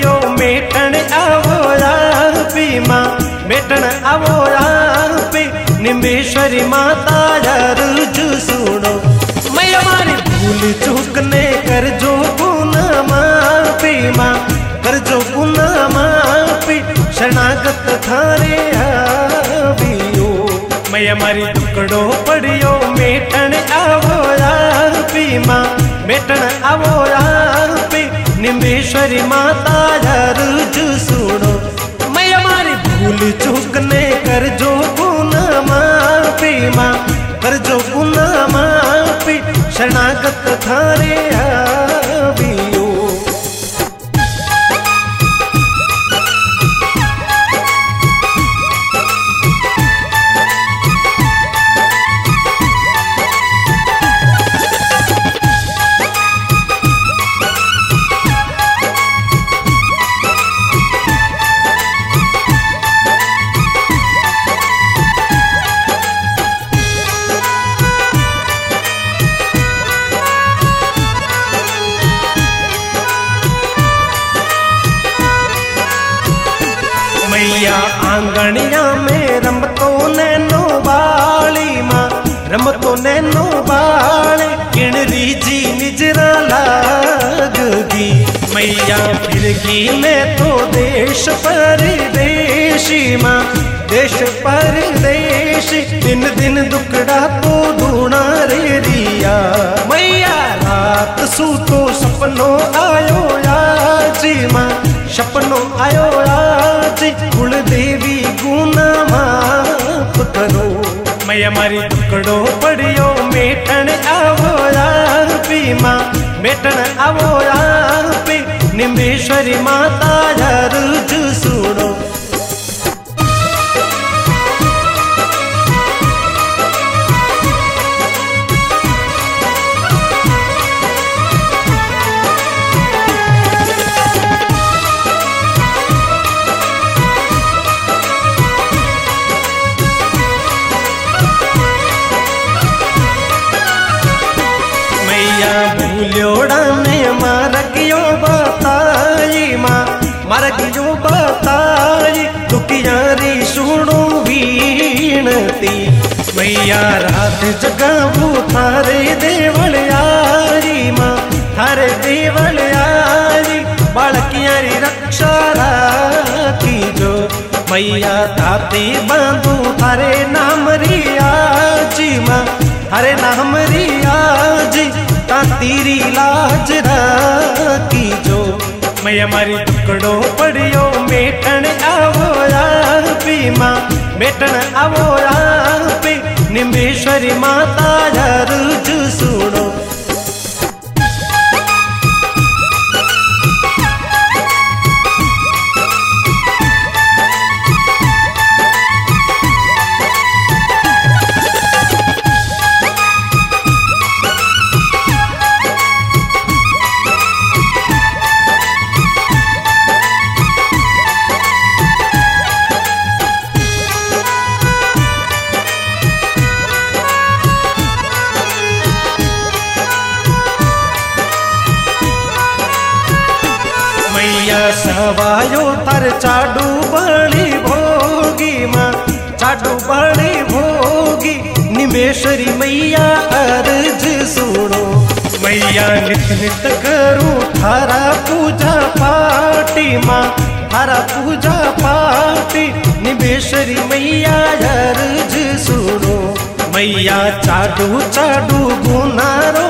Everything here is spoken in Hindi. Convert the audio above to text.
पड़ियो मेटण आवो आपी माँ मेटण आवो आपी निम्बेश्वरी माता अर्ज सुनो। मैं हमारी भूल चूक ने कर जो गुना माफी माँ कर जो गुना माफी शरणागत थारे आवियो। मैं हमारी टुकड़ो पड़ियो मेटण आवो आपी माँ मेटण आवो आपी निम्बेश्वरी माता अर्ज सुनो। मैं हमारी भूल चूक ने कर जो गुना माफी माँ कर जो गुना माफी शरणागत थारे आवियो। मैया आंगनिया में रमतो नैनो बाली माँ रमतो नैनो बाले किणरी जी निजरा लागगी। मैया फिरगी मैं तो देश परदेशी माँ देश परदेशी दिन दिन दुकड़ा तो ढूंढा रे रिया। मैया रात सूतो सपनो आयो आजी माँ सपनो आयो आजी कुल देवी गुना माफ करो। मैं हमारी टुकड़ो पड़ियो मेटण आवो आपी माँ मेटण आवो आपी निम्बेश्वरी माता अर्ज सुनो। भूल्योड़ा में मारगियो बताई माँ मारगियो बताई दुखियारी सुनो वीणती। मैया रात जगावू थारे देवल यारी माँ थारे देवल यारी बालकियारी रक्षा राखी जो। मैया ताती बांधू थारे नाम रियाजी माँ थारे नाम रियाजी तेरी लाज राखी जो। मैं हमारी टुकड़ो पड़ियो मेटण आवो आपी माँ मेटण आवो आपी निम्बेश्वरी माता अर्ज सुनो। सवायो तर चाडू बड़ी भोगी माँ चाडू बड़ी भोगी निम्बेश्वरी मैया अर्ज सुनो। मैया नित नित करूँ थारा पूजा पाठी माँ थारा पूजा पाठी निम्बेश्वरी मैया अर्ज सुनो। मैया चाडू चाडू गुनारो